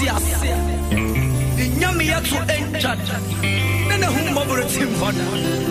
ase nyame ya to encha na hu mabro timfada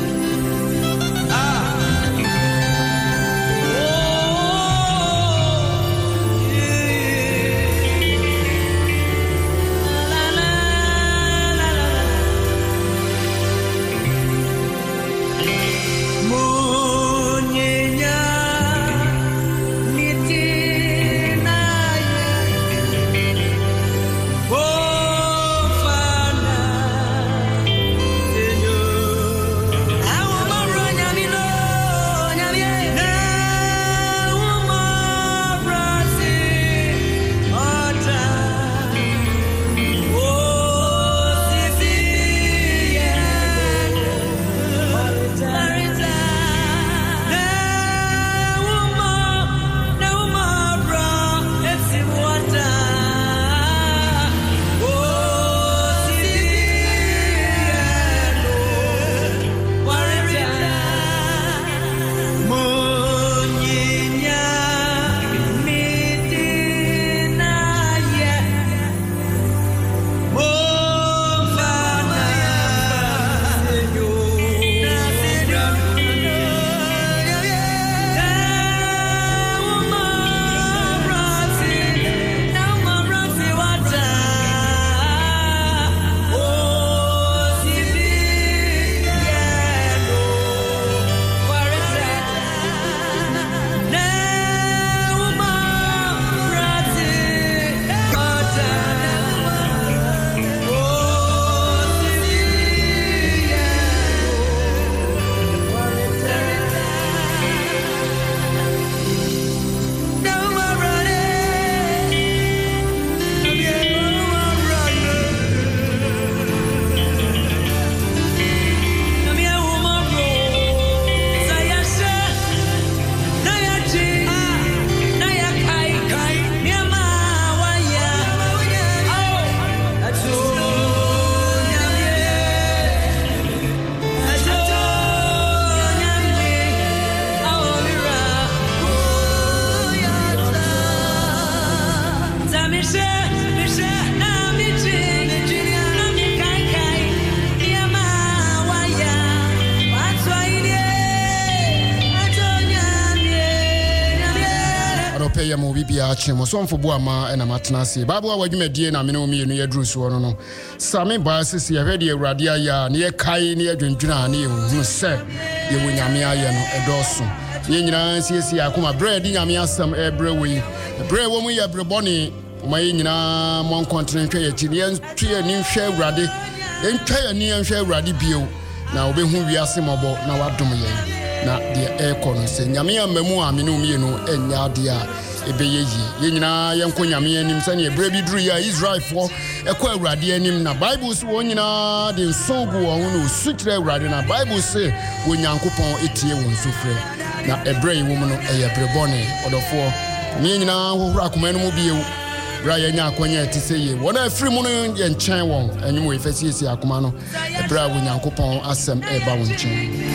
Chemo so mfo boama na matena se babu a wadwumadie na mene omi enu yadru so no same ba sisi yahwede awurade aya na ye kai na yadwendwuna na ye hu se ye wonyame aye no edoso ye nyina siesie akoma bread nyame asam ebrewe bread wo mu ye brebone ma ye nyina mon kontinent hwe ye chiri ye twe ni hwe awurade entwa ye ni hwe awurade bio na obehu wiase mobo na wadom ye na de ekono se nyame amamu a mene omi enu enya de a ebeyeyi ye nyina yenko nyame anim sane ebre bi duru ya Israel for ekọ awurade anim na Bible so wonyina de nsogu wo no sutre awurade na Bible say wonyankopon etie won sofre na ebre yi wo no eye brebone odofo me nyina hohura akoma no mu biewu bra ye nya akonya ti seye wona afiri mu no ye nchen won anyum we fasiesi akoma no ebre a wonyankopon asem eba won nchen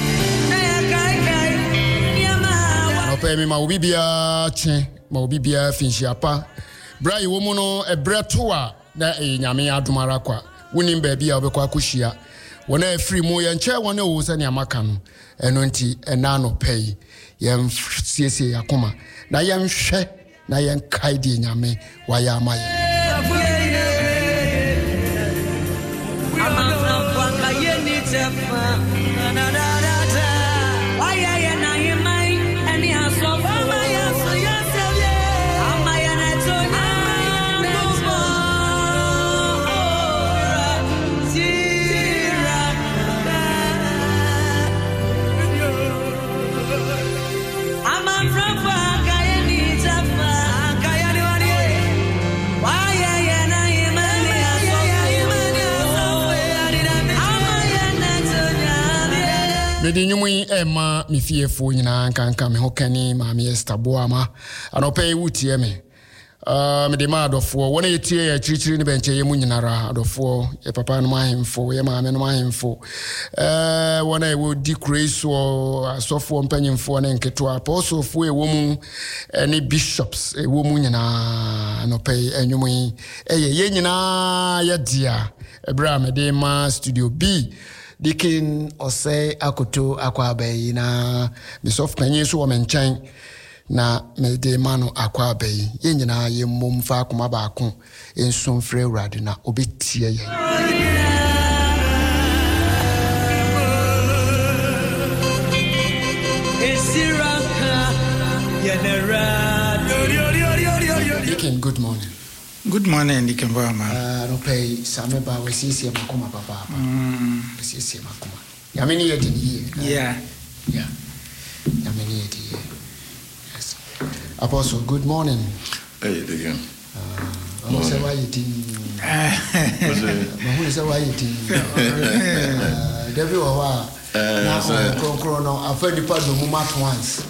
no pe mi ma obi bia chen ma obi bia finshi apa bra yi wo mu no ebre to a na nyame adomara kwa wonim ba bia obekwa akohia wona afiri mu ye nche wona wo se ne amaka no eno nti ena no pei ye siesie yakoma na ye nhwe na ye nkai die nyame wa ya amaye Medi nyumui ema mifiefo nyina kanka me hokani ma me Esther Boama anope wutie me me de ma adofo wona yetie ya chirichiri ne benche ye munyinara adofo ye papa no mahemfo ye maame no mahemfo wona e wo di grace o asofo mpanyimfo ne nketo apostolfo e wo mu ne bishops e wo mu nyina no pay enwum ye nyina ya dia ebra me de ma studio B Dikin Ose Akoto Akwabe na Misof Penny so menchan na me de mano Akwabe ye nyina ye mom fa akoma baako enso mfre urade na obetie ye Dikin, good morning. Good morning, Dikin Bama. No pay Sameba we see makoma papa. See makoma. Yamini yet in here. Yeah. Yamini yet here. Yes. Apostle, good morning. Hey, Dikin. I'm say why you think. Who say why you think? Devil or now no, I've heard the part of Mumat once.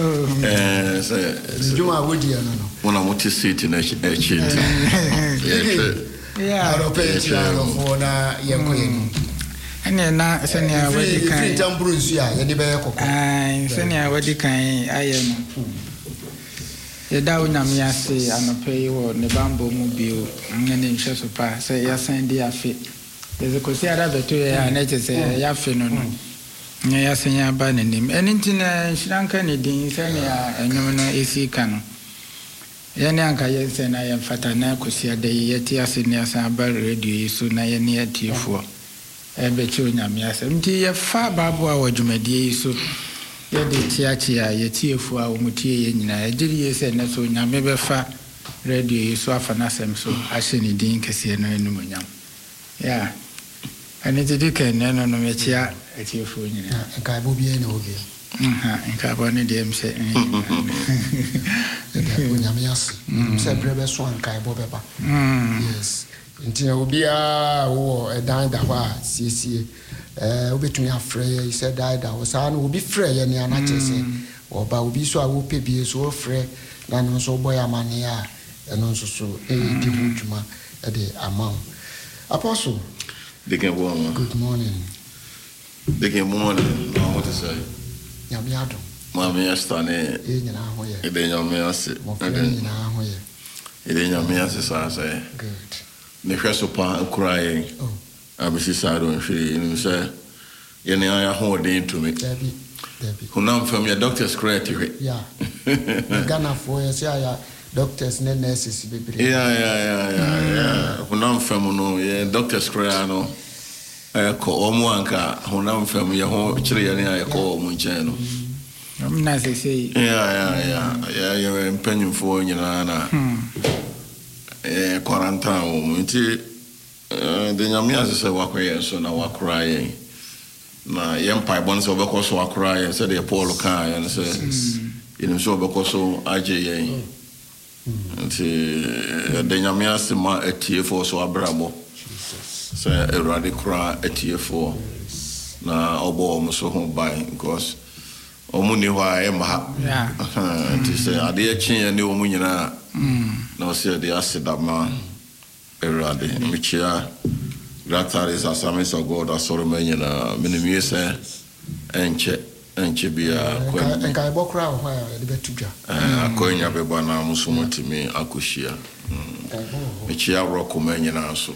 Juma would you know? When I want to sit in a chin. Yeah, I don't pay it for Yakoin. And then now, Senia, what you can jump Bruce, yeah, any bear. Senia, what you can, I am. The down Yamiasi, and a pay or Nebambo mobile, and then Chesupa, say, yes, and dear fit. There's a Cosia to a nature say, Yafin. Yes, and ya banning him. Anything Sri Lanka needing Senia and Yamana AC Cano. Yanaka, yes, and I am Fatana Cosia de Yetia Senior Samba radio soon I am near T4. And Betunia Mias, empty a far babu or Jumedi so. Yet the Tiachia, Yetia for our Mutia, I did yes, and so Yamebe fa radio so afanasem so I shouldn't think Cassiano and Numunyam. Yeah. And it's a dickon, no, Metia. At your phone, and Kaibobia no again. And Carboni DM said, Yamias, Sebrebe Swan Kaibobeba. Yes. Until Ubia or a dine that was, CC, between our frey, he said, died. I was on will be frey, and you're not say, or by will be so I will pay be so frey, than also boy a mania, and also so a dibujuma at the amount. Apostle, Good morning. They came morning, I want to say. Yamiado. Mammy, I stand here. It ain't your mercy. It ain't your mercy, so I say. Good. The first upon crying. I was decided on she, and say, Yenny, I hold into me. Debbie. Who now from your doctor's creative. Yeah. Ghana for us, yeah. Doctors, nurses, baby. Yeah. Who now from no, yeah, doctor's creano. I call Omuanka, who now from your home, Chile, I call Munchano. I'm not to say. Yeah, you're impending for you, Nana. Quarantine, the Yamias say, walk away, so now walk crying. Now, young pipe once over course walk crying, said the Apollo car, and says, in so because so IJA. The Yamias ma a tear for so abrabo. Say a radical a tear for now, Obo so home by because Omuni why am to say, I dear chin and new Munina. No, say the acid of man, Eradi, which here, Grata is a summons of God, a Solomon, Minimuse, and Chibia, and Kaibokra, where the Betuja. Going Yabana Musumo to me, Akushia, which here rock Omanian also.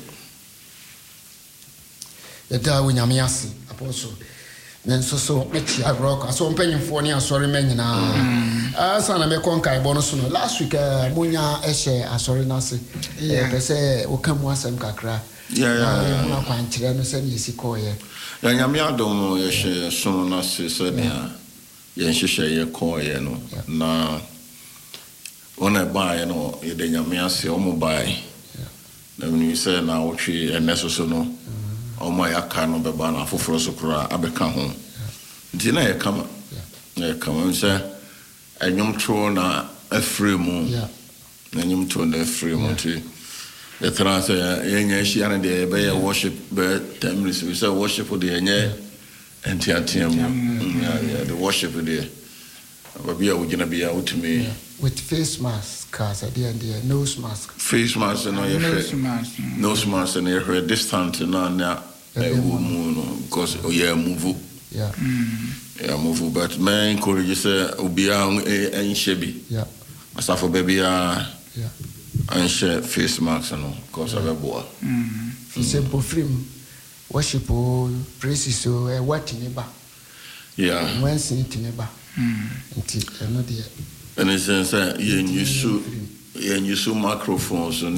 The Darwin Yamiasi, Apostle. Then so much I rock. I saw penny for near sorry men now. Sana me conquer bonus. Last week, Munya Eshe, I sorry Nasi. They say, O come once and Kakra. Yeah. No punch, then send you see coy. Yamia don't know, Eshe, soon Nasi said, Yenshe, ye coy, no. Now, when I buy, you know, you then Yamiasi, Omo buy. Then you say now, she and necessary. Oh my account of Bana for Frosocra, Abeka home. Dinner come, and say, and young trona a free moon, and young trona a free moon too. The transfer, she and the bay worship, but 10 minutes we say worship for the and TNTM, the worship of the Babia ujina bia utimi. With face mask, cause at the end nose mask. Face mask and nose mask and you're distant na because move. Yeah. Yeah, move. But man encourage you say ubia and shebi. Yeah. Asafo baby yeah. And share face masks and all because of a boy. Simple film. Worship praises so what in ba. Yeah. When sin in ba. Until another. And it's say you so microphones and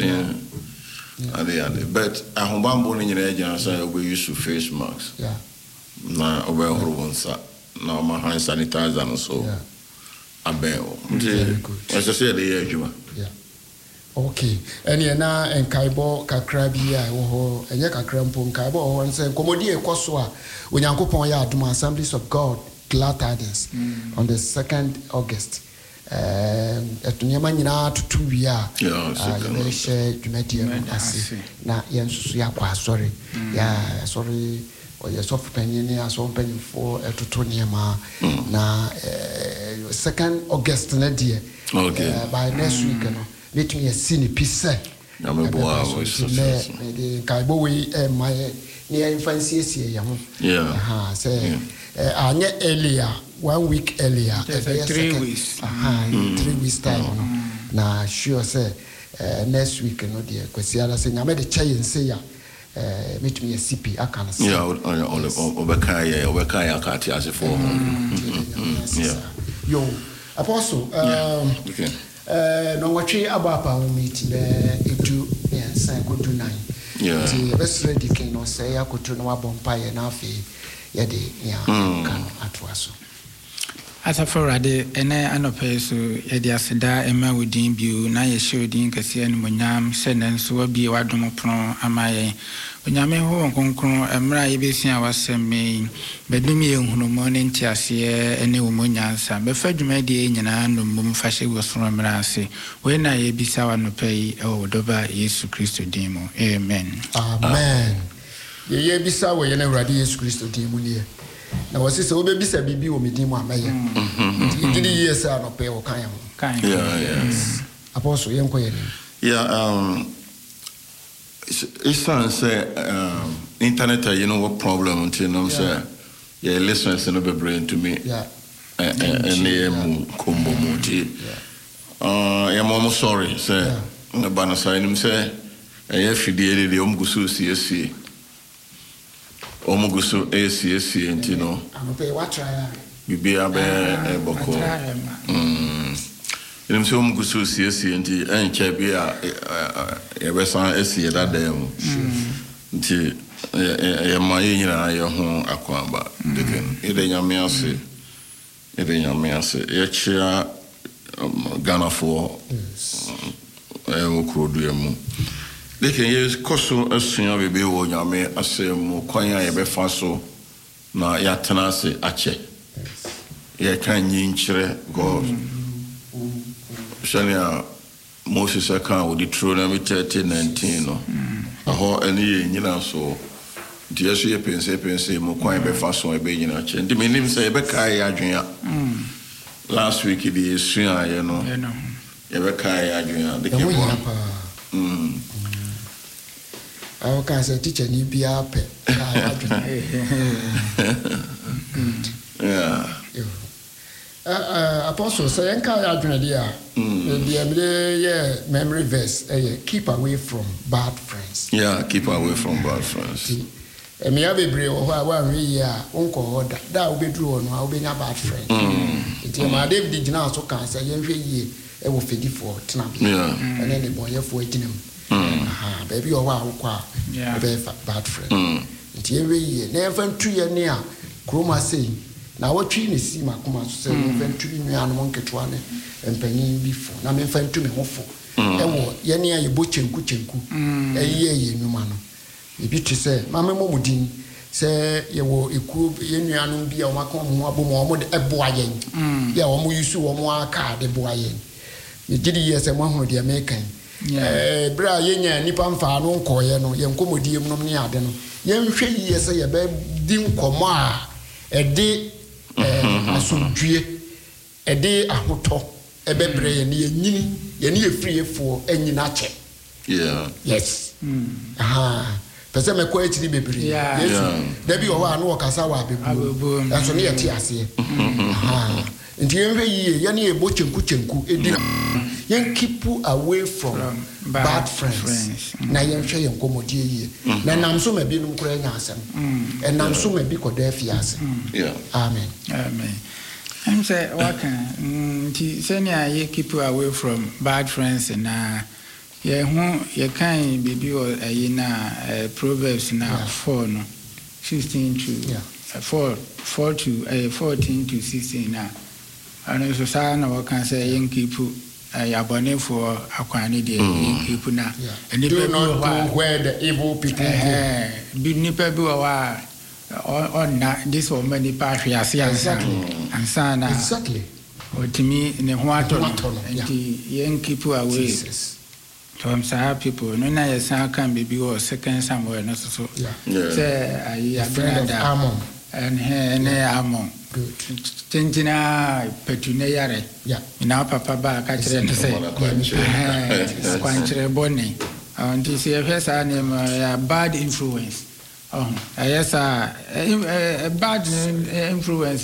but I hope I'm born in the say we use face masks. Yeah. Na over once now my hand sanitizer and so. Yeah. Abel. Very good. As I said, yeah. Okay. Any na enkaibo kakra bia wo enye kakra mpo enkaibo ho nse komodi ekoso a onyankopon ya adom Assemblies of God Glad Tidings on the 2nd August. Etunyama nyina tutu wi a ya share dwumadi ase na yensusu ya kwa sorry. Ya sorry oye soft penny aso penny for etutu niema na 2nd August na die. Okay. By next week no let me see the piece. I'm a boy. The Kaibo way, my near infancy here. Yeah. Say, I knew earlier, 1 week earlier, 3 weeks. 3 weeks time. Now, sure, say, next week, no dear, because the other saying, I made a chai and say, meet me a CP, I can't say. Yeah, Obekaya, Kati as a form. Yo, Apostle, okay. No watching about our meeting into and could do 9. Yeah. The best ready can no say I could turn our bonfire and half can at was. As a for Rade, and I know pay so Ediasida, Emma within view, na ye showed in Cassian Munyam, sentence will be Wadomopron, Amaye. When Yame Hong Kong, Emra Ibisian was sent me, Bedumi, who morning Tiasia, and Munyans, but Fed Medi in an unknown fashion was from Rasi. When I be sour no pay, oh, Doba, Yesu Christo Demo. Amen. Amen. Ye be sour, and a Yesu Christo Demo. Now, was this old baby said, Bibi will be Demo. Did years are not pay or kind. Yeah. Apostle, young queen. Yeah, it's say internet you know what problem until you know say yeah listeners no be bring to me and combo muti I'm sorry say na bana say him say e fidie de omgusu CSC omgusu ACSC you know I'm pay what try bibi abe boko you say omgusu CSC nti enche bia ebesan esi da dem nti ma yina ye ho akwamba deken ide nyame ase ye chia Ghana for okrodu emu deken ye koso asua bebe wo nyame asem kwan ya ye befa so na ya tena ase ache ye kan nyinkyere God Shania Moses account with Deuteronomy 30:19 no. Aho any nyina so die so ye pense mo kwan be fa so e be nyina che. Ndi menim say e be kai adwen last week the esua ye no. E be kai adwen de ke bo. I can say teacher ni bia pe. Yeah. Apostle, say enka adwene dia. The memory verse, keep away from bad friends. Yeah, keep away from bad friends. Me abebre o wa we ya unko order. Da obedru no a obenya bad friend. Nti ma David gina so kan say yenhwe yie e wo fedi for tena. Yeah. And then the boy for ginam. Baby o wa akwa be bad friend. Nti yenhwe yie na enfan tu ye ne a kroma sei. Na watwi ne si makoma so say enfan tu nua no monketo ne empanyin bi fo na me enfan tu me hofo. E wo ye ne aye bo chenku ye nwuma no. Ebi to say mama momudin say ye wo eku ye nuanom bi a omaka mo abom o de eboa yen ya o mo yusu o mo aka de boa yen me gidi ye say mo hono de American bra ye nya nipa mfa no nkoye no ye nkomodiem no ne ade no ye nhwe ye say ye be di nkomo a e de asomdue ɛde ahoto ɛbɛbrɛ yɛ ne yɛnyini yɛ ne yɛfiriefoɔ ɛnyina kyɛ yes pɛsɛ mɛkɔ akyiri bebree yesu dabi wɔ hɔ a no wɔkasa wɔ abebuo ɛnso ne yɛte aseɛ nti yɛnhwɛ yie yɛne yɛbɔ kyenku ɛdi yɛn keep away from bad friends na yɛnhwɛ yɛn nkɔmmɔdeɛ yie na nam so ma binom koraa nya asɛm ɛnam so ma bi kɔda afiase amen I'm say waka nti sɛnea yɛ keep away from bad friends na yɛ ho yɛ kan bibi wɔ ayi na Proverbs na 4 no 16 to 14 to 16 na ano so saa na waka sɛ yɛn keep yabɔnefoɔ akwane deɛ yɛn keep na do not go where the evil people go bi nipa bi wɔ hɔ on this woman ni pa hwe ase ansa na exactly otimi ne ho ato nti yen keep away from some people no na yesa kan bibi o second Samuel no so say ayi Abinadab and Amon tintina petune yare na papa ba ka kire no say kwankyere boni nti se yesa ne bad influence yes, a bad influence,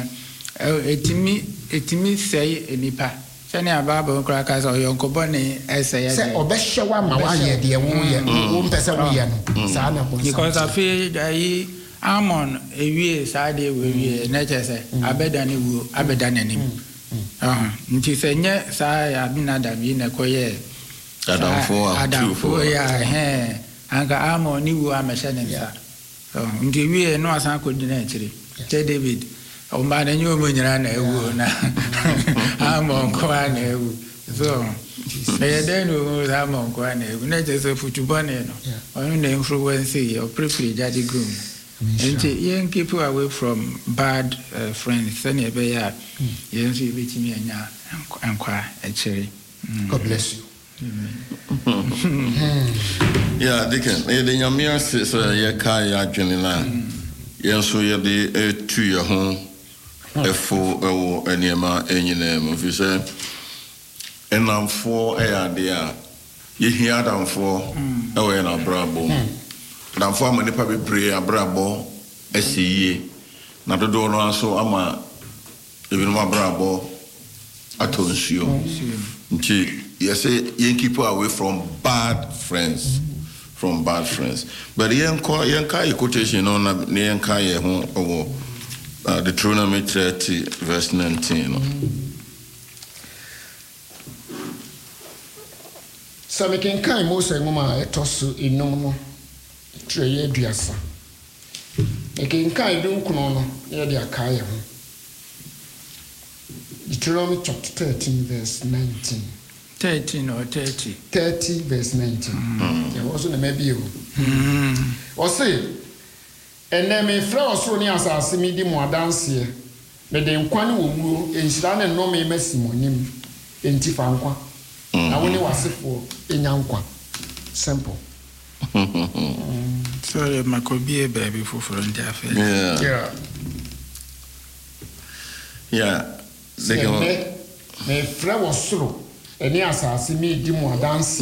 etimi say nipa. Sani ababa nkura kasa oyonko boni essay. Say obehwa ma wa ye de wo mpese wo ye no. Sa na bo. Because afi dai Amon ewie sa de we na chese abeda ne wu abeda nanim. Nti se nye sa ya Abinadab yi na koye. Adamfo ya anka Amon ni wu amehye ne nsa nti wie no asan ko dina akiri te David o ma na nyu mo nyira na ewu na Amon ko na ewu so e den no Amon ko na ewu na je so futubone no on na influence your prefer jadi groom nti yen keep away from bad friends sani ebe ya yen so betimi anya ankwa akiri God bless you. Yeah, Deacon. The Yamia says, "Yaka Janina." Yes, so you the 2 year home, a 4 anima, any name. If you say, and I'm 4 there, you hear them 4 away in a brabo. And I'm 4 many probably pray a brabo, a see. Not the door, so I'm a even my brabo. I told you. Yes, you keep away from bad friends. From bad friends. But yanka quotation on yanka Deuteronomy 30 verse 19. So we can kind Moses mama etosu inomo treye duasa. We can kind dun kuno no ye dia kai ho. Deuteronomy chapter 13 verse 19. 13 or 30. 30 verse 19. There was no maybe you. Or say, and then me flower so near as me di mo dance here. Me de nkwane wo mu enhyira ne no me mesimonim enti fa nkwa. Na woni wasefo enyankwa. Simple. Sorry, Makobi baby for the affair. Yeah. Me flower so eni asase me di mo dance.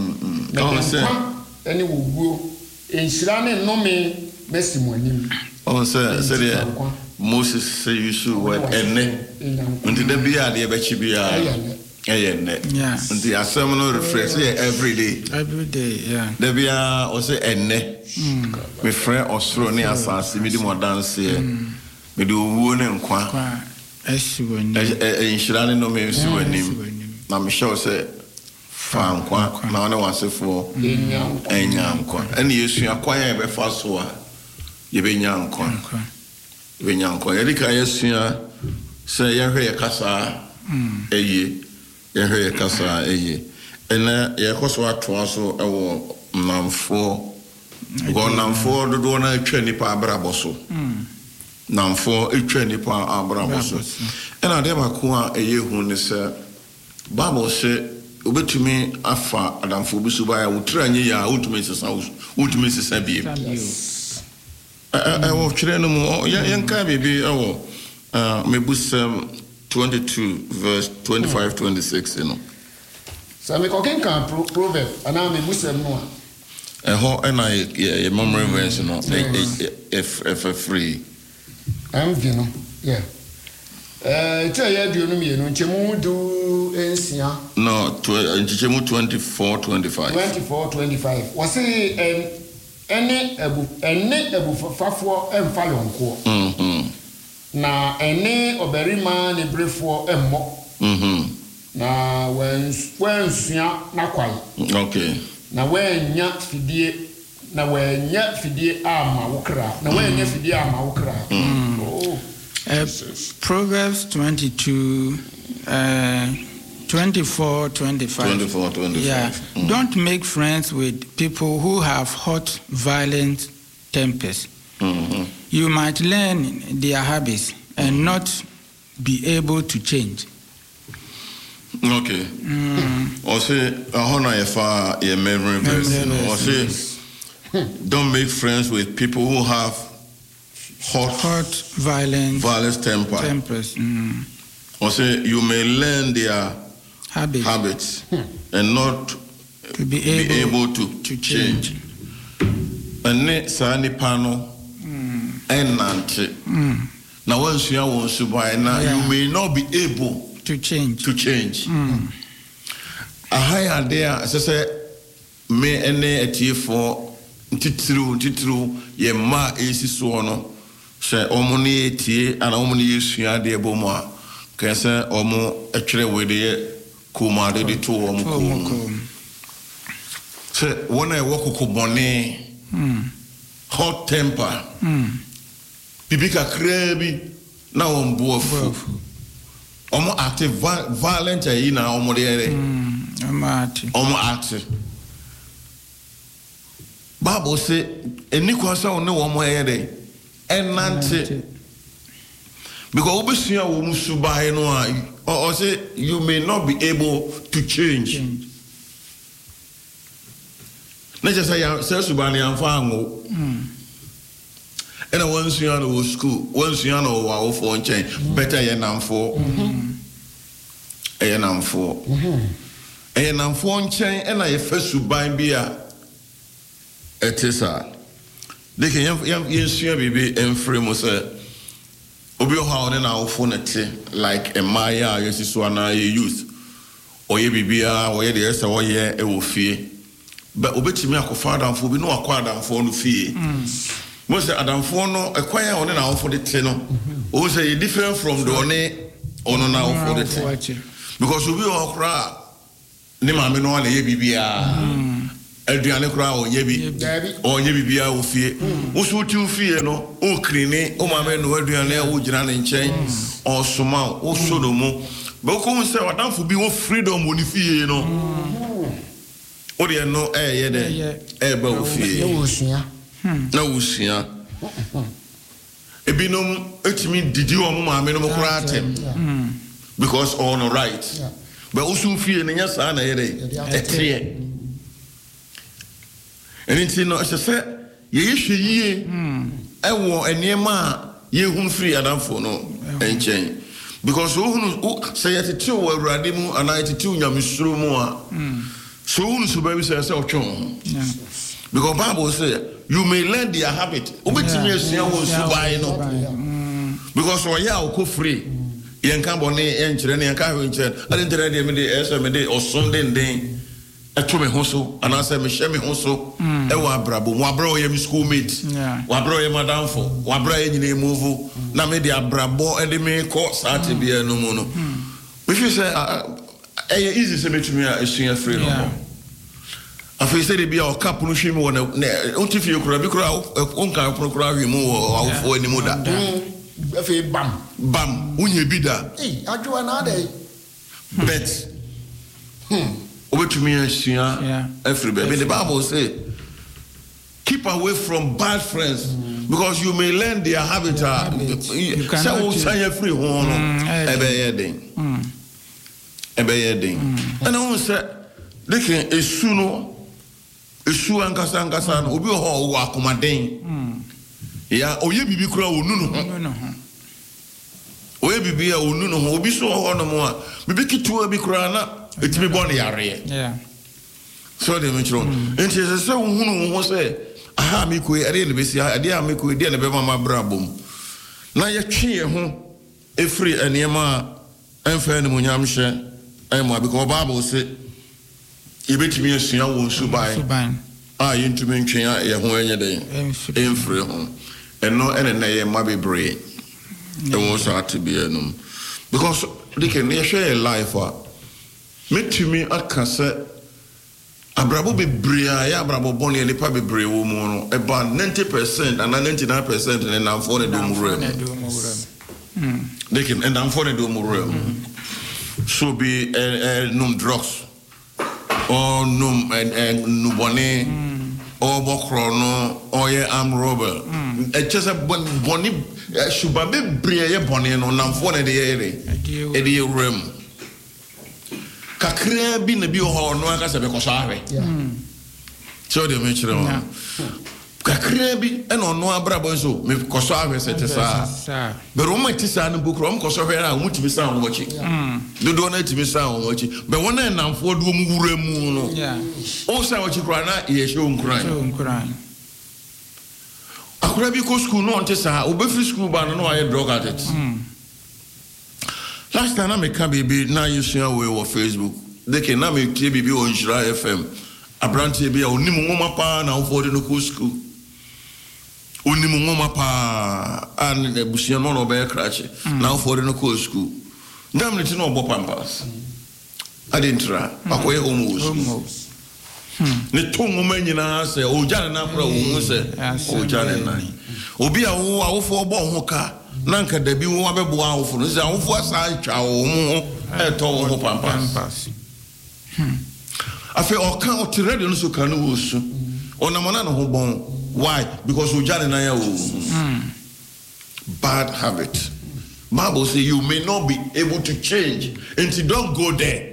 Eni wo guo enhyira ne no me mesimonim. Oh, sir, Moses say you should word ene. Until the beer the bechibia. And the assembly refresh every day. Every day, yeah. The beer also ene. My friend Osro near Assassin, me do more dance here. Me do wound and qua. Insurance no me him. Now Michelle said, Fan qua, now no one say for Enyam qua. And you see a quiet breakfast war. You be young qua. Venyanko Erika yesia say yehwe kasa eye yehwe kasa eye ena yekoso ato so ewo namfo go namfo dodo na atwa nipa abraboso namfo atwa nipa abraboso ena de mako a eye hu ne se Bible say obetumi afa adamfo bi so ba ya wotranye ya wotumi sesa bi I will train them. Yanka baby. Oh, me busem 22 verse 25 26 you know. So me koken kan proverb ana me busem no a. Ho and I memory verse no if free. I'm no. Yeah. Tell you do no me no nchemu do ensia. No, nchemu 24 25. 24 25. Was say ene ebu fafo emfa yonko. Na ene oberima ne brefo emmo. Na when sua na kwai. Okay. Na when nya fidie na when nya fidie ama wokra. Na when nya fidie ama wokra. Oh. Proverbs 22 24 25. Yeah. Don't make friends with people who have hot, violent tempers. You might learn their habits and not be able to change. Okay. Or say, your memory verse. Or say, don't make friends with people who have hot, violent tempers. Or say, you may learn their habits and not to be able to change. And sani pano and nante. Now once you are now you may not be able to change. A higher there, as I say, me ene eti for titru ye ma esi so no. Say omuni eti and omuni yesua de bomo. Can say omo etwere we de kuma de to omo. Say when I walk ko bone hot temper. Bibika krebi na ombuofu. Omo active violent yi na omo de omo active. Bible say eni kwasa one omo ere enante. Because obesua wo musubai no or say you may not be able to change. Na just say subani amfa ngo. And once you are school, once you are our phone change, better yen am for. Yen am for. Yen am phone change, and I first to buy beer. It is a. They can yen baby and frame was a. Obio how then our phone like a Maya, yes, is one I use. Or ye bibia, or ye the S or ye a will fear. But obeti me a father for we no acquired and for no fear. Most Adam for no acquire on an hour for the tenor. Or say different from the one on an hour for the tenor. Because we all cry. Nima no one ye bibia. Adriana cry or yebi bia o fear. Also to fear no, o crine, o mamma no Adriana, o Jan in chain, or Soma, o Sodomo. But come say what down for be what freedom when you fear no. O dear no air there, eba fear. No, Usia. Ebinum, etimi did you on my minimum cratem because all no right. But also fear in your son a day. And it's no, as I said, ye, I want a near ma, ye whom free Adam for no and change. Because who say at 2 were Radimu and 92 Yamisrumoa. So who baby says, oh, chong. Because Bible says, you may learn their habit. Because we are free. Yen Cambone, and Chirene, and Carvin, I didn't tell them or Sunday day. I told me also, and I said, Michelle also, Ewa Brabo, Wabro, your schoolmate, Wabro, your madam for, Wabra, any move, Namedi Brabo, and the main court started be a no mono. If you say, easy to me, I sing a free no. I feel say be our cap no shame one if you could be crowd unka procura remove or for any mother. Bam, unye bida. Hey, I do another. Bet. Over to me and everybody. The Bible say keep away from bad friends because you may learn their habitat. You cannot say free home. And I want to say they can esuno esu ankasa no obi ho wa komaden ya oye bibi kura onu no we bibi a onu no ho obi so ho no mo a bibi kitua bi kura na etimi bɔ ne yare so de me chiro enti se hunu ho se aha me ko ade ne besi ade a me ko de ne be mama brabom na ye twe ho efri eniema emfa ne munyam hye emo abiko Bible se yebetimi asua wo suban a yentumi ntwe ye ho enye den emfri ho eno ene na ye ma bebre e wo so atibie because they can share life metumi akase abrabo bebre ya abrabo boni ele pa bebre wo mu no about 90% and 99% ne na for ne do mu they can and am for ne do mu so be num drugs or num nubone or bokro no or ye am robber just a boni shuba bebre ye boni no na for ne de ye rem kakra bi na bi ho no aka se be ko sawe so de me chire mo kakra bi e no no abrabo so me ko sawe se te sa be roma ti sa no bukro mo ko so hwera mu ti bi sa ho wachi do na ti bi sa ho wachi be wona na mfo do mu wura mu no o sa wachi kra na ye show nkran akra bi ko school no onte sa o be free school ba no aye drug addict last time I make a baby now you see away on Facebook. They can now make baby on Jira FM. A branch baby oni mungoma pa na ufodi no school. Oni mungoma pa and the bushia no be crash. Now ufodi no school. Ndam nti no bo pampas. I didn't try. Akoye almost. Ne tongu nyina se o jane na kura wo se o jane na. Obi a wo awofo bo ho ka. Nanka dabi wo abebo awofo no se awofo asa twa wo mo eto wo pampas afi oka o ti radio no so kan wo su onamona no ho bon why because o jane na ya wo bad habit Bible say you may not be able to change until you don't go there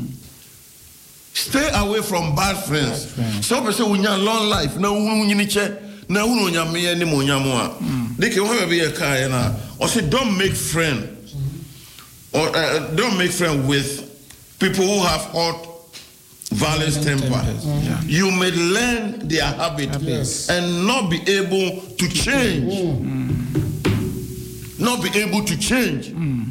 stay away from bad friends so person we nya long life na hu nyini che na hu no nya me ni mo nya mo a they can have be a car na or say don't make friend or don't make friend with people who have hot violent temper. You may learn their habit and not be able to change. Not be able to change.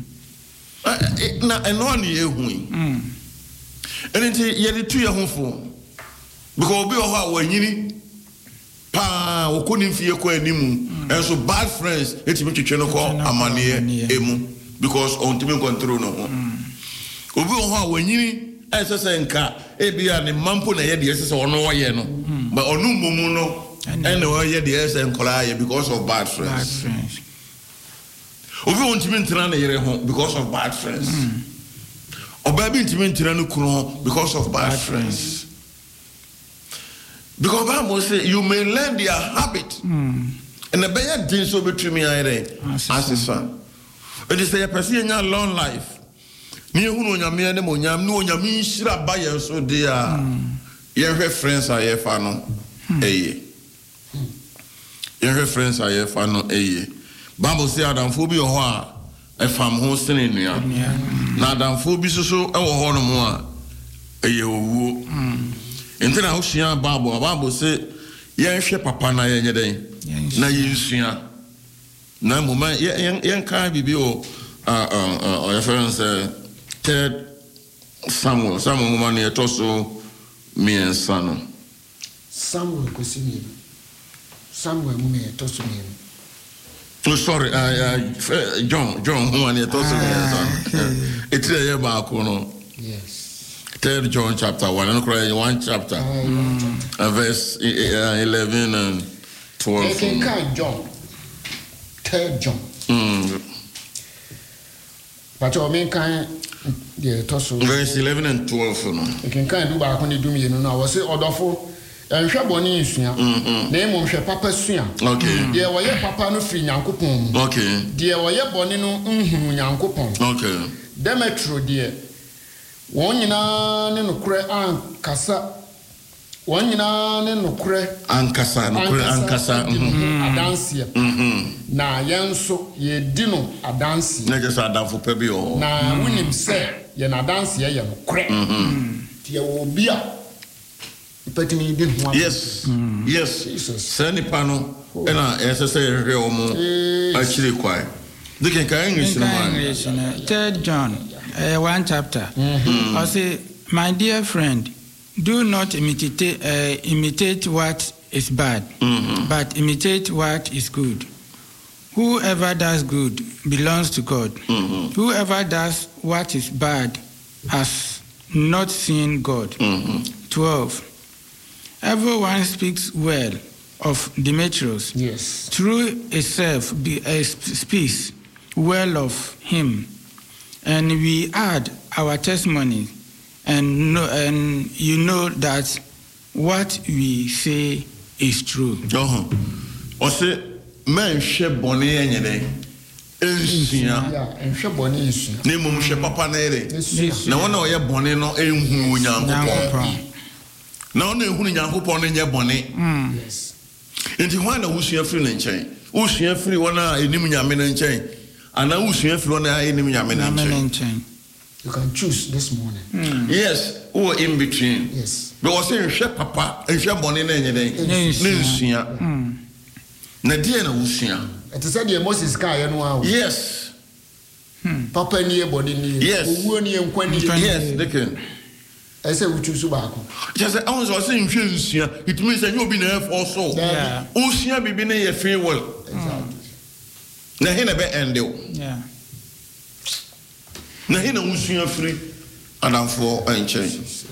Na enoni ehun. Enti ye de tu ye ho fo. Because obi o ha wanyini pa okoni fie ko animu and so bad friends etimi twetwe no ko amane emu because on timi control no ho obi o ha wanyini esese nka ebia ne mampo na ye de esese ono wo ye no but onu mumu no ene wo ye de esese nkola ye because of bad friends obi on timi ntra na yere ho because of bad friends oba bi timi ntra no kuro because of bad friends. Because Bible says you may learn their habit. And the better thing so between me and as a son. It is a person in your long life. Near who know me and the Monyam, no Yami Shira Bayer, so they are your friends are your fano. Your friends are your fano. Bible says Adam Phobia or a farm hosting in ya. Now, Adam Phobia so our horn more. Enti na oshia Bible say yen hwe papa na yen yeden na yensua na moma yen kan bibi o reference third Samuel moma ne toso mien sano Samuel kosimi Samuel mu ne toso mien oh sorry John moma ne toso mien sano etire ye ba ko no yes 3 John chapter 1 and cry one chapter verse 11 and 12 can John 3 John but o men kan de toso verse 11 and 12 no e kan do ba ko ne dum ye no na wo se odofo enhwe boni nsua na emo hwe papa sua okay de wo ye papa no firi nyankopon okay de wo ye boni no nhunu nyankopon okay Demetro de won nyina ne no kure an kasa One ne nokure ankasa adanse na yenso ye di no adanse na just adanfo pa bi o na wonim se ye na adanse ye nokure tie obi a ipatimi di ho yes sani pano ena ese hwe omo akire kwai dikin ka English no man 3 John 1 chapter I say my dear friend, do not imitate what is bad, but imitate what is good. Whoever does good belongs to God. Whoever does what is bad has not seen God. 12. Everyone speaks well of Demetrius. Yes. Through itself speaks well of him. And we add our testimony. And you know that what we say is true. O say men hwe bone enyene ensia enhwe bone ensia na mum hwe papa na ere na wona o ye bone no enhu onyankopon na wona ehunu nyankopon no nye bone yes enti hwan na wusua firi ne nchen wusua firi wona enim nyame ne nchen ana wusua firi wona enim nyame ne nchen. You can choose this morning. Yes, or in between. Yes. Because in shep papa, and shep bonnet, Ninsia. Nadia no Usia. It is said the Moses Sky and wow. Yes. Papa near body near. Yes. Yes, they can. I say we choose Subaku. Just I was saying, it means that you'll be there also. Usia be been a free will. Exactly. Nahina be ended. Yeah. Na hina usua free adamfo enchen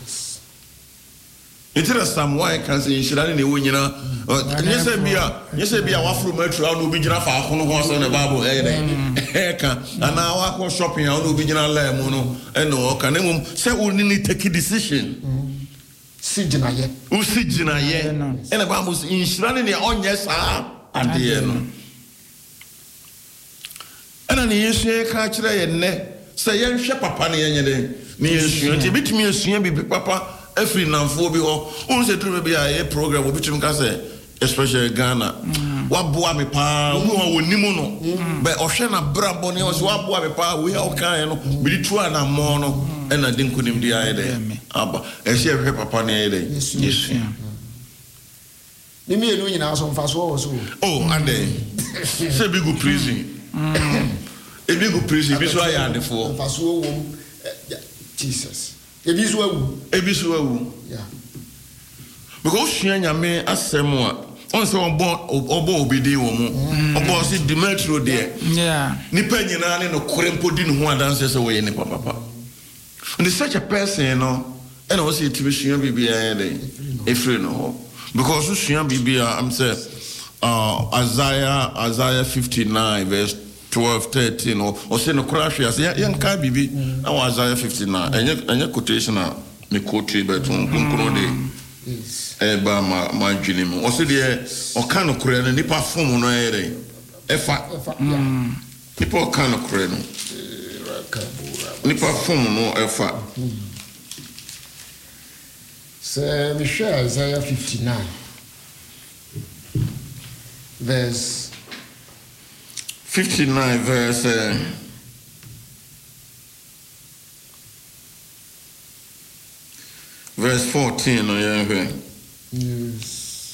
itira samwai kan se nhirane ne wonyina nyese bia wafro matru a no bi gina fa akono ho so ne bible ka ana wa shopping a no bi gina la mu no eno ka ne mum se woni ni take decision sigina ye ena bible nhirane ne onye sa ade no ena ne yesu ka kire ye ne say yen hwe papa ne yenyede ne yesu nti bitimi esua bibi papa afri namfo bi ho on se tru bi a program obitum ka say especially Ghana waboa me pa wonimu no be ohwe na brabo ne so waboa me pa we o kan no bi tu ana mo no e na din kunim di ayede aba e se hwe papa ne ayede yesu ni me enu nyina so mfa so so ande se bi go prison ebi go prison bi so ayande fo mfaso wo Jesus ebi so awu yeah because hia nyame asem a on se obo obidi wo mu obo se Demetrio de yeah nipa nyina ne no korempo di no ho adanse se wo ye ne papa and such a person no and also it be hia bibia dey efre no ho because hia bibia am say Isaiah 59 verse 12-13 or say no crash as young car bibi now Isaiah 59 and your quotation me quote but yes eba ma dwinim o se de o kan no kure no nipa fom no ere efa nipa o kan no kure no nipa fom no efa so me share Isaiah 59 verse 59 verse verse 14 no yeah yes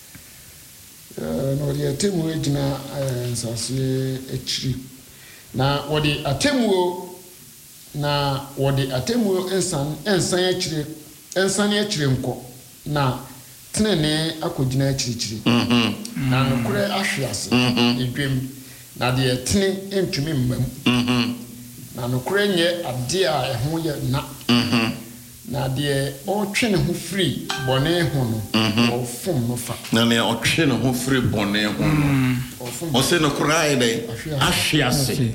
no the atemu ejina nsase echiri na wodi atemu na wodi atemu ensan echiri nko na tenene akogina echiri na nokure ahwease edwem na de etene entumi mmam na nokure nye ade a eho ye na de o twene ho free bone ho no o fom no fa na ne o twene ho free bone ho no o se nokure ai de ahwease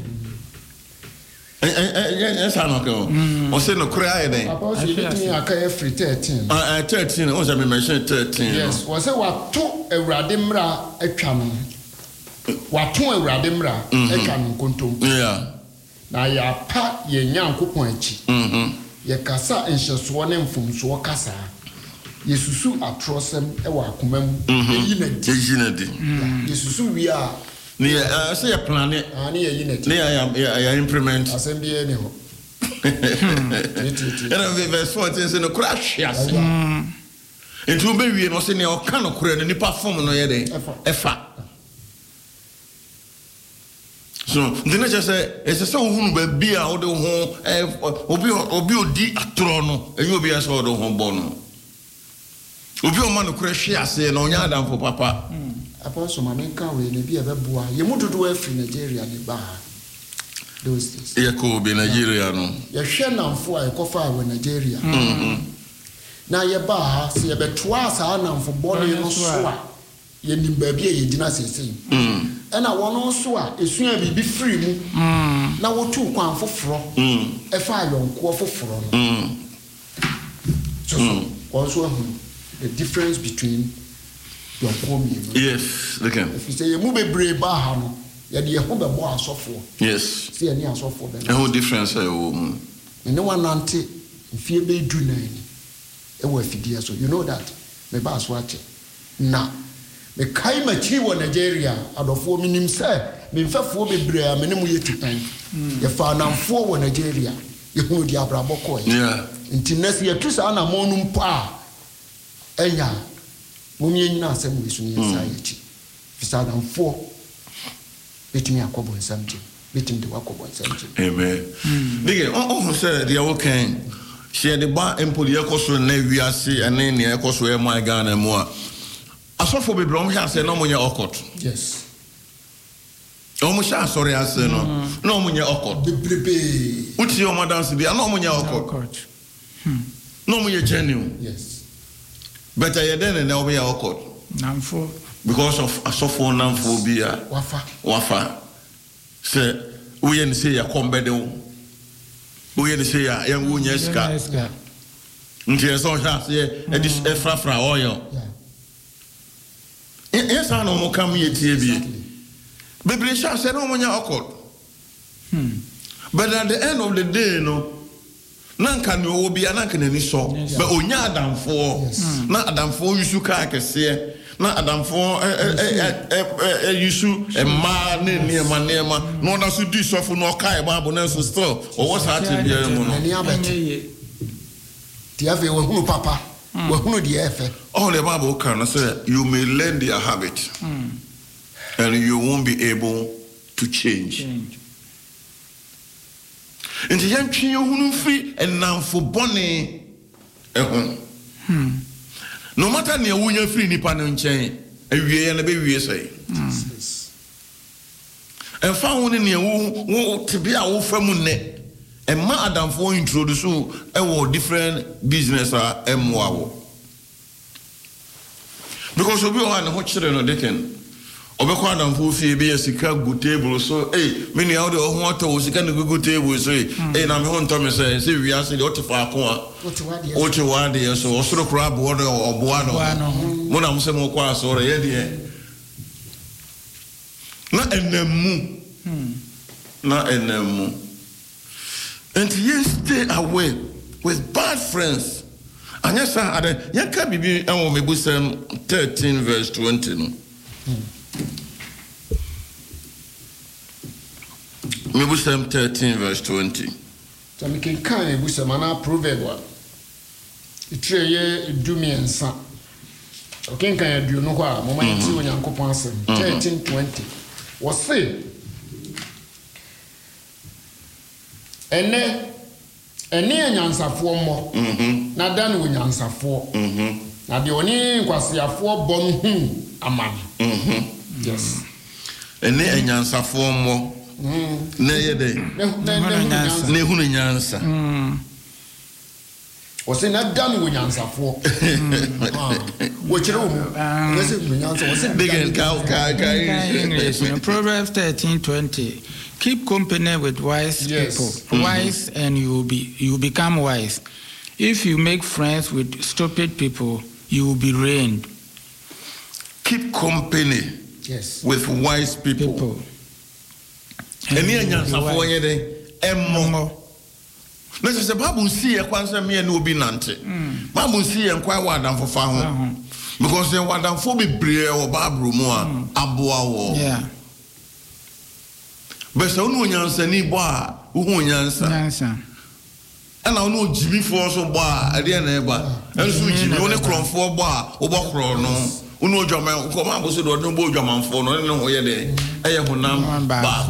yes I know o se nokure ai de about you aka free 13 13 o se me mention 13 yes o se wato awurade mra atwa no wato awurade mra atwa no kontom yeah na ya pa ye nyankopon achi ye kasa nhyeso ne mfumso kasa yesusu atrosem e wa akoma mu yinadi yesusu wi a ne say ya plan ne yinadi ne ya implement asem bi e ne ho and verse 14 say no crash yes into be wi no say ne o ka no kura ne nipa form no ye den efa so the nature say it's so hunu ba bia o de ho obi odi atro no enye obi asa o de ho bo no obi o ma no kura hwe ase no nya adam for papa apostle mamenka we ne bia be boa ye mudodo afri Nigeria ne ba those days ye ko be Nigeria no ye hwe namfo a ekofa we Nigeria na ye ba ha se ye betoa sa namfo bole no so a ye nim ba bia ye dina sesei ena wono so a esua bibi free mu na wotu kwan foforo efa ayonko foforo no so also the difference between your community. Yes, they can. If you say you move a brave bar, you have a more software. Yes. See any software. A whole difference. And no one anti if you be do nine. It will feed you so you know that. My boss watch it. Now, the Kaima Chiwa Nigeria out of 4 minutes, me fa 4 be brave, minimum yet to time. You found out 4 Nigeria. You know the Abraboko. Yeah. Until next year, Trisana Monum Pa. Enya. Mumye nyina asem we sunu yesa yachi fisada mfo betimi akobo nsamje betimi de wakobo nsamje amen dige on say dia wo kan she de ba empoli ekoso na wiase ene ne ekoso e my Ghana mu a asofo bebre om hia say no munye okot yes om sha sorry ase no no munye okot bebrebe uti o dance bia no munye okot no munye genuine yes. But I didn't know we are awkward. Namfo. Because of a software namphobia. Wafa. Say, we ain't say a combedo. We ain't say a young Wunyeska. Until so has a dish a frafra oil. Yes, I know more come here, TV. Baby Sha said, no, when you're awkward. But at the end of the day, no. Nanka ni obi ananka ni so be onya adamfo na adamfo yusu ka kese na adamfo yusu ma ne nema no na so di sofo no kai bible na so still o what heart bia mu no ni abeti ti ave we hunu papa we hunu di efe all the bible can say you may learn their habit and you won't be able to change. Nti yantwe hunu free enamfo bone ehun no matter ne wunya free nipa no nchen awie na be wie sei enfa hunu ne wo tibia wo famu ne emma adamfo introduce e wo different business a emwa wo because obi o han ho kire no deken obekwa adamfo fie be asika good table so me ni awde ho to sika no good table so na me ho nto me say wi ase de otefa akon a otiwade so osoro kra bo do oboa no mo na mo se mo kwa so re ye de na enemu and you stay away with bad friends and yes ada yanka bibi enwo mebusem 13 verse 20 no Mebusem 13 verse 20. So me can mebusem ana proverb wa. Itreye dumiensa. Okay kan ya du no kwa mo man ti onyankopon asem 13:20. Wo say ene anyansafo mo na da no onyansafo na de oni kwasiafo bom hu amane yes ene anyansafo mo na yede ne hunu nyansa o se na da no nyansafo wo kire wo mo se nyansa wo se big ka Proverbs 13:20 keep company with wise people wise and you become wise. If you make friends with stupid people you will be ruined. Keep company with wise people. Any nyansa for yede emmo Let's say Babu see a kwanza me and Ubi Nante. Babu see and quite what done for Fahon. Because they want them for be brave or Babru Moa, Abua. Yeah. But so no answer ni boa, who answer. And I know Jimmy Force or bar at the end of and so Jimmy only cron for bar or Bacro, no. Uno German, come on, was it or no German for no where they I have one back.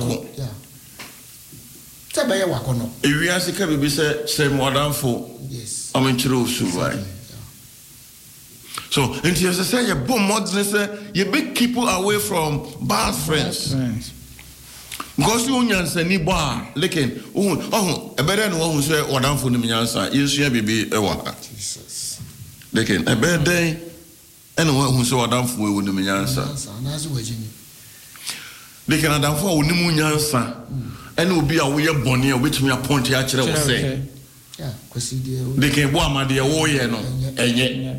If we ask the cabby, say more than four. Yes. I'm in true survive. So, and you say, you boom modern, you big people away from bad friends. Because you only any bar, licking, oh, a better than one who say, or down for the Miansa, you see a baby a walker. Licking, a bad day, and one who saw down for the Miansa. They can down for Nimunyansa. And will be a weird bonny, which me a point actually will say. Yeah, they can warm my dear warrior, no, and yet.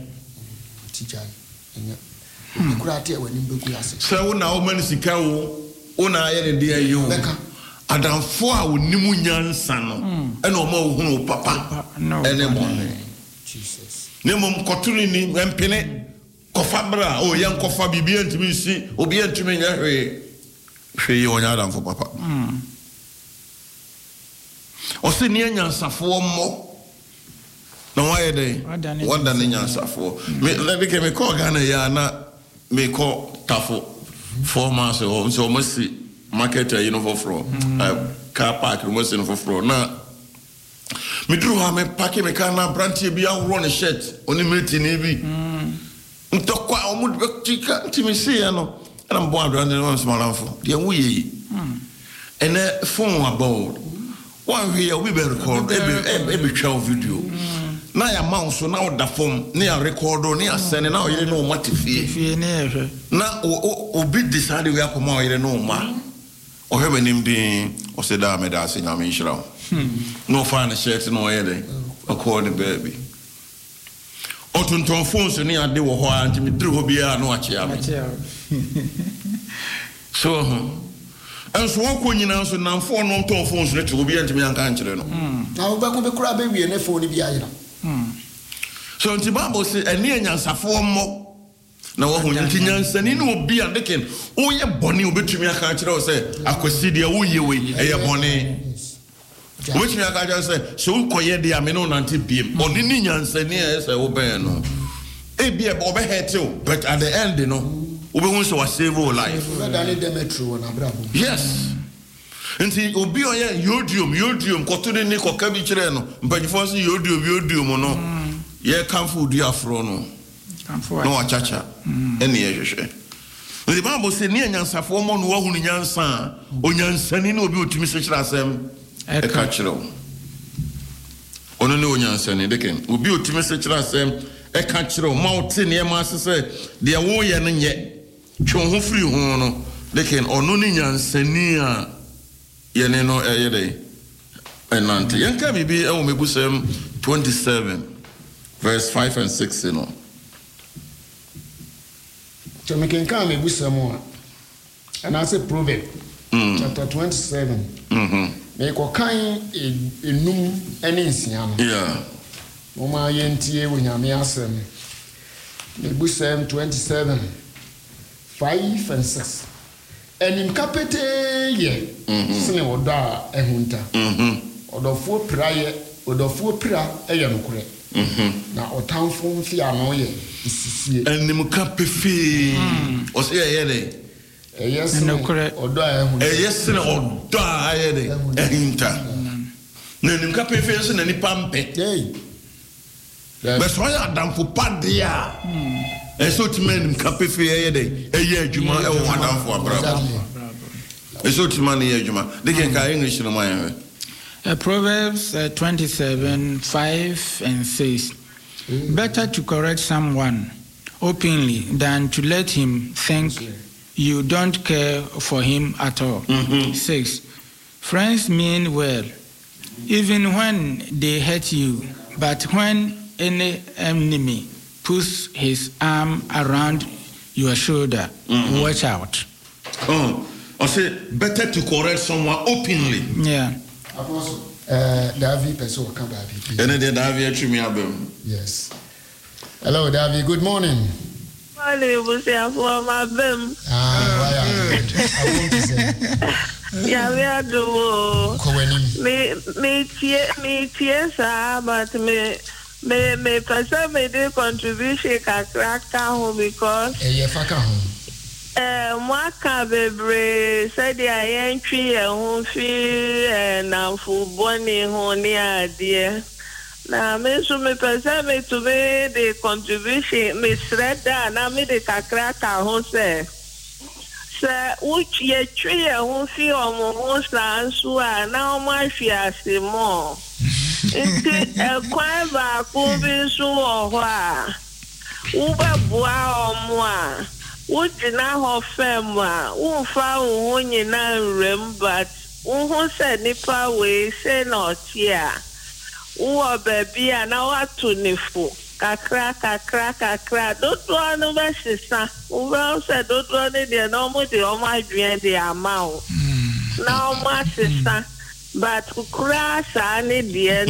So now, Manisika, Una, and dear you, I down for our Nimunyansa, and no more papa, no, anymore. Jesus. Nemum Cotuni and Pene, Cofabra, or young Cofabi, be to me, see, or be to me, say you on for papa. O se ni anyansafo mo na why dey what than anyansafo me let me call Ghana ya na me call tafo 4 months so must market you know for car park must know for na me drew ha me pack me car na branch bi a run shirt oni meeting ni bi ntokwa omu tika ntimi see no and I'm born around the one small amfo dey wuye and phone about one here we be record every 12 video. Now your mouse so now the phone near record or near send now you know what if now obi decide we are come out you know ma or have name the or say da me da sing am inshira no find the shirt no here according baby otunton phone so near dey wo ho anti me through obi a no achi am so and so one coin now so now 4 non ton phones let to be anti me anka nchire no now ba ko be kura be wie ne phone bi ayira so nti Bible say eni anyansafo mo na wo ho nti nyansani no obi a deken oye boni obetumi aka nchire o say akwasi de wo ye we eye boni obetumi aka nchire say so koye de ame no nante biem oni ni nyansani e say wo ben no e bia bo be hetel but at the end you know we want to save our life. Yes. And see, obi oye yodium kotune ni kokabi chire no. Mpanyifo si yodium no. Ye kamfu di afro no. No achacha. Eni ye hwehwe. The Bible say ni anyansafo mo no wahunu nyansa, onyansani na obi otumi se chira asem e ka chire wo. Ono ne onyansani deken. Obi otumi se chira asem e ka chire wo. Ma ote ne ma se de wo ye no nye. Chon free ho no they can onu ni nyansani a ye ne no eye dey enante yanka bibi e wo mebusem 27 verse 5 and 6 you know to me can come mebusem a and I say proverb chapter 27 me ko kan enum ene nsia no yeah mo ma yentie wo nyame asem mebusem 27 5 and 6. And in capete ye, sene oda ehunta. Odofo praye, odofo pra eyanokure. Na otamfo mfi ano ye isisie. And in capefe. O se ye de. Yes, enokure oda ehunta. Yes, ne oda ye de ehunta. Na in capefe se na ni pampe. Hey. But so ya damfo padia. So to men capefe eye adwuma e wo adamfo abrabo so to man eye adwuma they can ka English no man Proverbs 27 5 and 6 better to correct someone openly than to let him think you don't care for him at all. 6 friends mean well even when they hurt you, but when any enemy puts his arm around your shoulder, watch out. I say better to correct someone openly. Yeah. Davi Peso Kababi. And then Davi Trimiabum. Yes. Hello, Davi. Good morning. Morning, Busia, for my bim. Why are you? I want to say. Yeah, we are doing. Me, sir, but me, person made a contribution home because. Mwaka bebre said the entry and fee and now for bonnie honey idea. Now, me so me person me to me the contribution me shred that now me the kakraka home say. Sir, which ye tree and fee on most answer now my fear see more. It's a quite back over so or Uber bois or moi. Would you now have family? Who found one in a room, but who said Nipa way say not here? Who are baby and our tunifu? Kakra. Don't run over sister. Who said don't run it, the normal the my dream the amount. Now, my sister, but who crash any dear,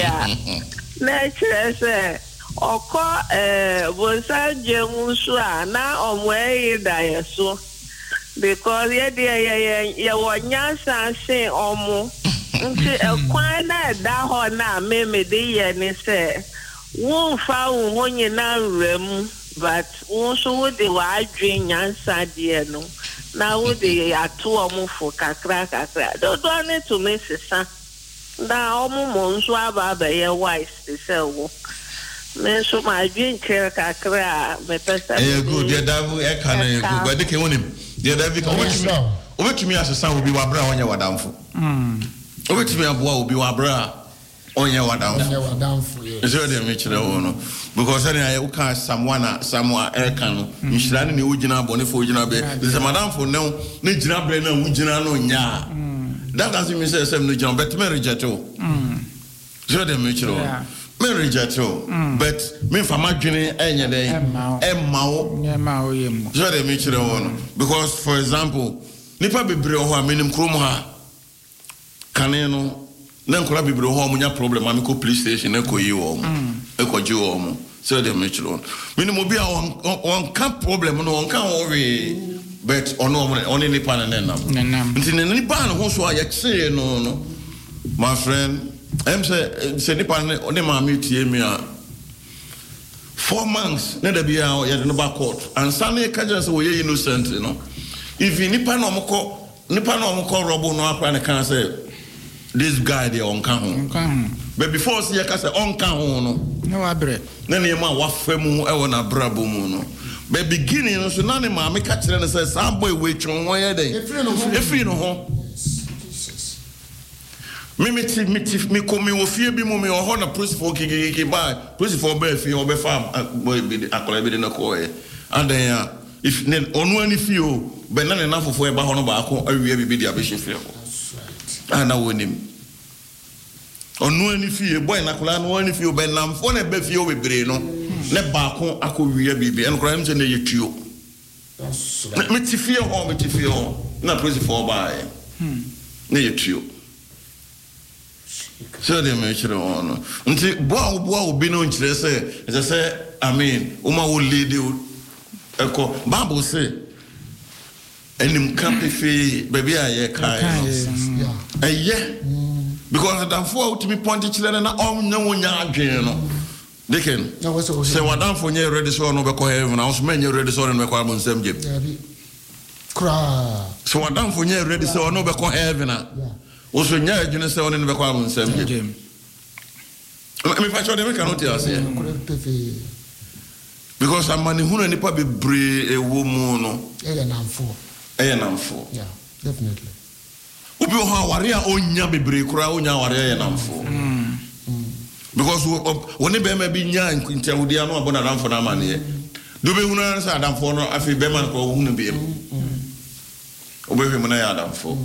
nature say. Oko bosa jemusua na omwe da so because ye wonyansa se omo nti ekwan na da ho na me de ye ni se won fa wo nyina rem but won so wo de wa adwen nyansa de no na wo de ato omo fo kakra do ne to me sisa da omo mo nso aba ba ye wise de se wo me so my dream care kakra me pesa good the devil e kan e good but dey wonim the devil come obetumi asesa obi wabra onye wadamfo obetumi aboa obi wabra onye wadamfo is there me kire wo no because any you can someone e kan no nhira ne wo gina bone fo gina be the madamfo ne gina bre na wo gina no nya that doesn't mean say no gina but me reject o so dem me kire wo me reject o but me fama dwene enye den emma o yemu so dem me kire wo no because for example nipa bebre ho amenim krom ha kane no na nkora bebre ho amunya problem am ko police station e ko yi wo e ko ji wo so dem me kire wo menim obi a on kan problem no on kan wo we but ono nipa na nam nti nipa no ho so a ye kire no my friend say nipa ne ma me tie me a 4 months na da bia ye de no back court and sane ka just we innocent you know if nipa no mko robo no akwa ne kan say this guy dey on kan ho but before say you ka say on kan ho no na wa bre na ne ma wa famu e wona brabo mu no but beginning no so na ne ma me ka kire ne say some boy we twon won ye den efri no ho me komi wo fie bi mu me ho na principal kiki ba principal ba fie obe farm boy bi akola bi na ko e and then if ne onu ani fie o be na ne na fofo e ba ho no ba ko awie bi dia be hye fie ko ana wonim onu ani fie boy na kola no ani fie o be na mfo na be fie o bebre no ne ba ko akowie bi en kola mse ne yetuo me ti fie ho na principal ba ne yetuo so they make sure on until boa obi no nchire say I mean uma wo lead you eko bible say enim kampefe baby aye kai because that for to be pointed children na onnya wonya adwen no they can say wadan for nye ready so no be ko heaven na so menye ready so no be ko amonsem je kra so wadan for nye ready so no be ko heaven na also nya adwene se one no be kwa nsem je me fa cho de me cannot tell us because amani hunu nipa bebre ewo mu no e namfo yeah definitely obi o ha ware a onya bebre kura onya ware e namfo because woni be ma bi nya ntiawudi anu abona namfo na amane do be hunu na sa adamfo no afi be man ko hunu be obi be mu na ya adamfo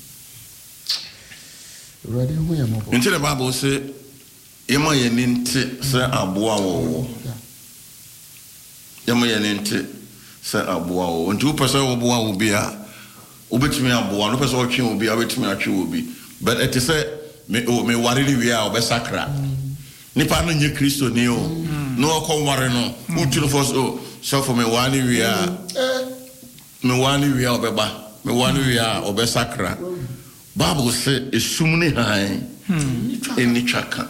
ready who am I? Until the Bible say, "Yema yeninti say aboa wo." Yema yeninti say aboa wo. Until person aboa wo bia, obetimi aboa. No person otwe wo bia, obetimi atwe wo bi. But it say me ware ni wi a obesakra nipa no nye Kristo ni o no ko ware no utu for so for me wani wi a me wani wi a obeba me wani wi a obesakra Bible say esum ni han eni twaka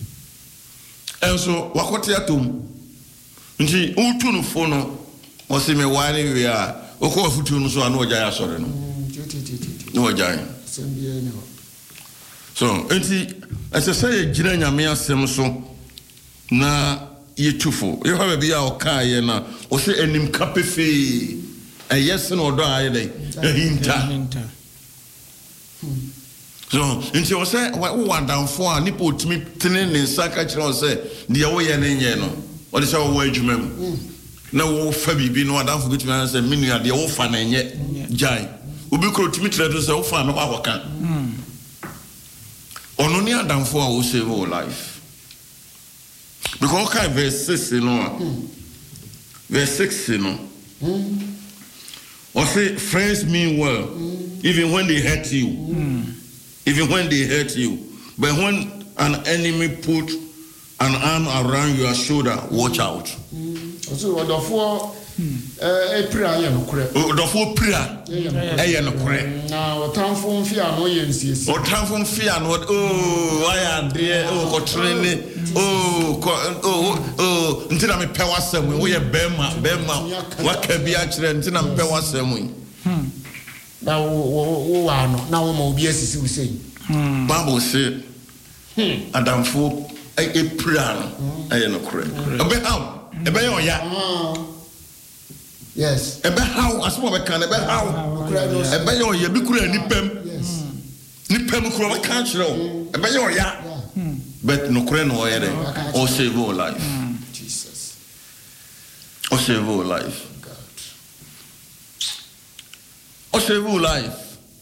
enso wakote atom nti utu no fo no o se me wani wi a o ko afutu no so anu oja ya sore no no oja so enti ese say gina nyame asem so na yetufo you have be a ka ye na o se enim kapefe yes no do aye dey hinta so enti o se wo danfo a nipa otimi tene ne nsaka kire o se de wo ye ne nye no o de se wo adwumam na wo fa bibi no adanfo bitimi an se minu ade wo fa na nye jai obi kro otimi tire do se wo fa na kwa kan ono ni adanfo a wo save your life because okay verse 6 verse 6 or say friends mean well even when they hurt you even when they hurt you but when an enemy put an arm around your shoulder watch out so odofo epira ye no kure odofo pira eye no kure na otamfo mfia no ye nsiesie otamfo mfia no aya de ko trene ntina me pe wasem wo ye bema waka bi a kire ntina me pe wasem na wo wa no na wo ma obi asisi wo sei Bible say adamfo epira no eye no kure ebe yo ya yes ebe how asmo be kan ebe how ebe yo ye bi kura ni pem kura be kan kire o ebe yo ya but no kure no ye dey o save your life Jesus o save your life o save your life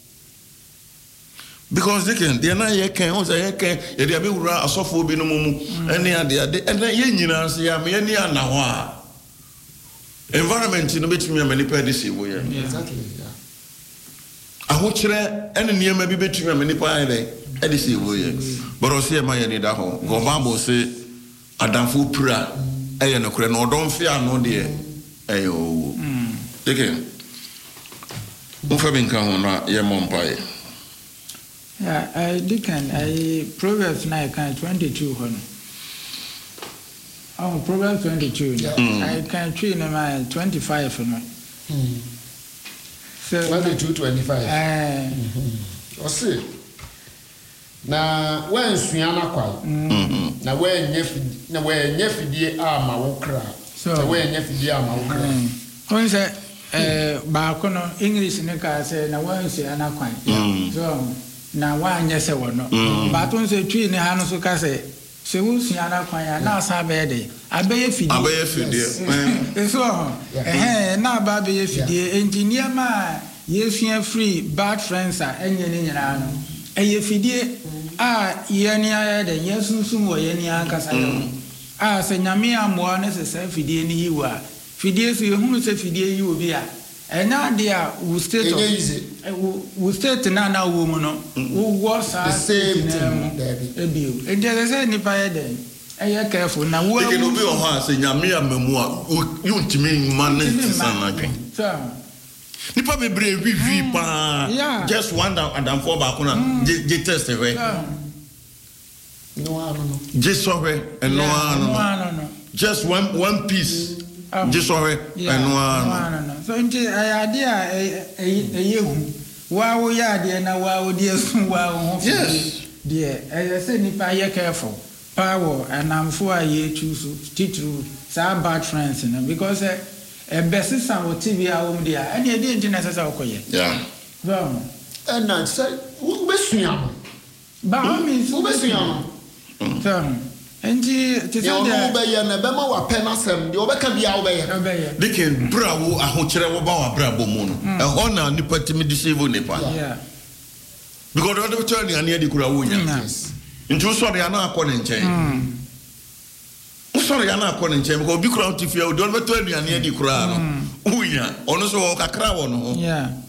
because they na ye kan o say ye kan ye dey be wura asofo bi no mumu ene ade ene ye nyina se ya me ni ana ho a environment no betimi amani pa dey save ye exactly aho kire ene niam bi betimi amani pa ye dey dey save ye but o say ma ye ni da ho go Bible say adamfo pura eye no kure no don fi ano de eyo again mo fa bin kan ho na ye mompae. Yeah, I Proverbs 9:22 hono. Oh, Proverbs 22. Yeah. I can treat in my 25 hono. So 22:25. O se na when suana kwai. Na when nyefidie ama wo kra. So when nyefidie ama wo kra. On say baako no English ne ka say na when suana kwai. So na wanye se wono baton se twi ne ha no so ka se wusia na kwan ya na asa be de abeye fidie eso na ba abeye fidie engineer ma yefia free bad friends a enye ne nyina no eye fidie a ye ni aye de yesunsun wo ye ni akasa yo a se nyame amoa ne se fidie ni yiwa fidie so ye hunu se fidie yi obi a ena dia we state na wo mu no wo was the same thing ebio and there say nipa ye den eye careful na wo e no be o ha se nyame amamu a you ntimi manage sana dwen nipa be brave vivi pa just one and for back na je test we no just so we and no just one piece just so we and no so nti idea eyehu wa wo ya de na wa wo de sun wa ho yes de say nipa ye careful power anamfo a ye choose titru sa bad friends na because best san wo tv a wo de a ene de nti necessary okoye yeah well and I say wo besuama ba o mi wo besuama so enti ti say wo be ye na be ma wa pe na sem de obeka bia wo be ye dikin brawo ahokire wo ba wa brabo mu no e ho na nipa timi deceive nipa yeah because the other turn and the kura wo nya nti so de ana akọ ne nchen sorry ana akọ ne nchen because bi kura utifia o do no beto aduane di kura no wo nya ono so kakra wo no yeah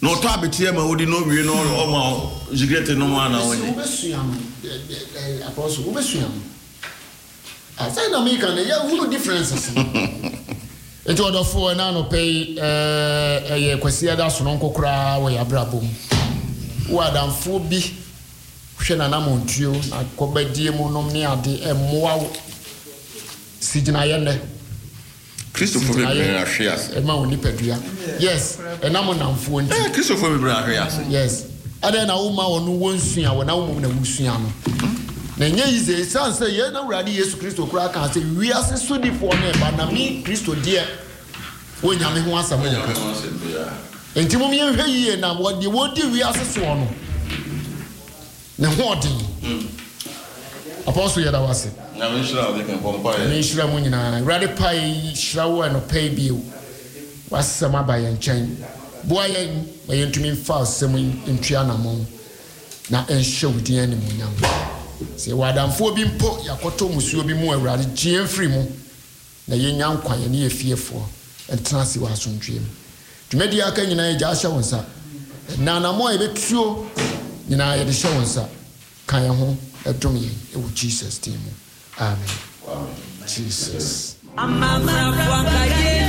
No tabiti ma wodi no wie no o ma jigete no ma na woni. Obesuam apostle obesuam. Aside na me kan ya who differences. Enti odofo na no pay eye kwasi ada so no nkokora wo ya brabom. Wo adamfo bi hwe na namontuo na kobadie mu nom ne ade emmoa wo sigina yene. Christopher be bring ahweas. Ema woni padua. Yes, enamo namfo nti. Christopher be bring ahweas. Yes. Ade na wo ma wonu wonsua wo na wo na wusua no. Na nye ize sanse ye na wurade Yesu Kristo kura kan se wiase sodifo na ba na mi Kristo die wo nyame ho asam. Enti mo hwe yie na wodi wiase so no. Na ho odin. Apostle yada wase. Na me shira o de kan pompa ye. Me shira mo nyina wurade pai shira wo no pay bill. Wasama ba ye nchen. Boa ye mayentumi mfa asem ntwia na mo. Na enhye wudi ani mo nyam. Se wadamfo bi mpo yakoto musuo bi mu awurade gien free mu na yenya nkwa ye ne yefiefo entena si wasontwem tumedi aka nyina ye jasha wonsa na na mo ebetuo nyina ye de hye wonsa kan ye ho edom ye ewu Jesus team amen. Jesus. Amama kwa